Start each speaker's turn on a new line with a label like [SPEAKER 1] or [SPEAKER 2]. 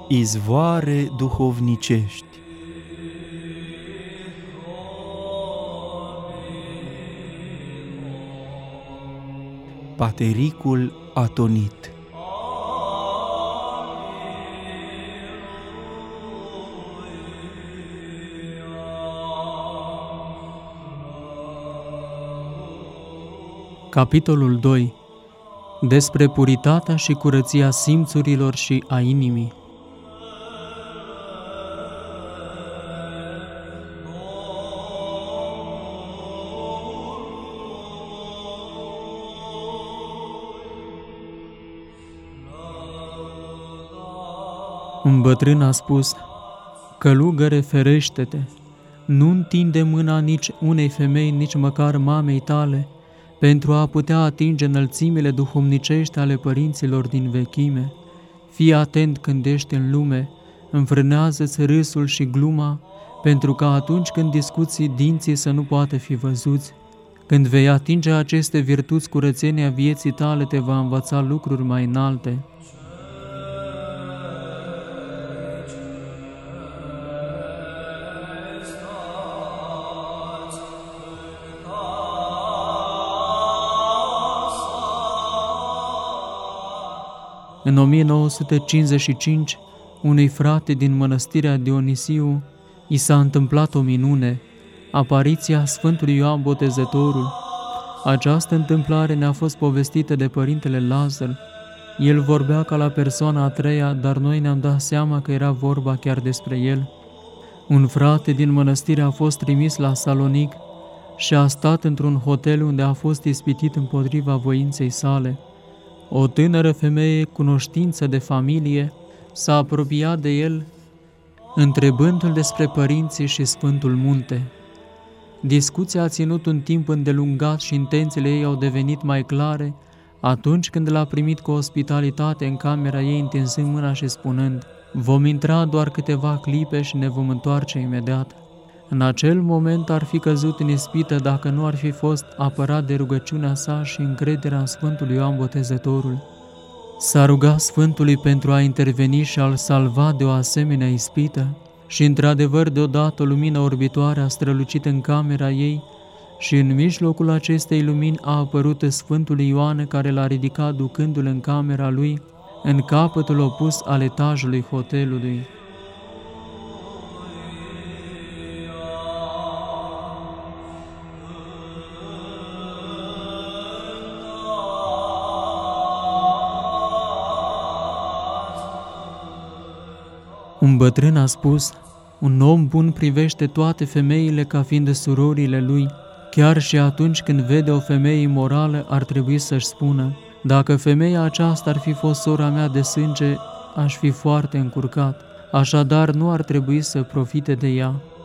[SPEAKER 1] Izvoare duhovnicești. Patericul atonit.
[SPEAKER 2] Capitolul 2. Despre puritatea și curăția simțurilor și a inimii. Un bătrân a spus: "Călugăre, ferește-te, nu întinde mâna nici unei femei, nici măcar mamei tale, pentru a putea atinge înălțimile duhovnicești ale părinților din vechime. Fii atent când ești în lume, înfrânează-ți râsul și gluma, pentru că atunci când discuți, dinții să nu poată fi văzuți. Când vei atinge aceste virtuți, curățenia vieții tale te va învăța lucruri mai înalte." În 1955, unui frate din mănăstirea Dionisiu i s-a întâmplat o minune, apariția Sfântului Ioan Botezătorul. Această întâmplare ne-a fost povestită de părintele Lazar. El vorbea ca la persoana a treia, dar noi ne-am dat seama că era vorba chiar despre el. Un frate din mănăstire a fost trimis la Salonic și a stat într-un hotel unde a fost ispitit împotriva voinței sale. O tânără femeie, cunoștință de familie, s-a apropiat de el, întrebându-l despre părinții și Sfântul Munte. Discuția a ținut un timp îndelungat și intențiile ei au devenit mai clare atunci când l-a primit cu ospitalitate în camera ei, întinzând mâna și spunând: "Vom intra doar câteva clipe și ne vom întoarce imediat." În acel moment ar fi căzut în ispită dacă nu ar fi fost apărat de rugăciunea sa și încrederea în Sfântul Ioan Botezătorul. S-a rugat Sfântului pentru a interveni și a-l salva de o asemenea ispită și, într-adevăr, deodată o lumină orbitoare a strălucit în camera ei și în mijlocul acestei lumini a apărut Sfântul Ioan, care l-a ridicat ducându-l în camera lui, în capătul opus al etajului hotelului. Un bătrân a spus: "Un om bun privește toate femeile ca fiind surorile lui. Chiar și atunci când vede o femeie imorală, ar trebui să-și spună: dacă femeia aceasta ar fi fost sora mea de sânge, aș fi foarte încurcat. Așadar, nu ar trebui să profite de ea."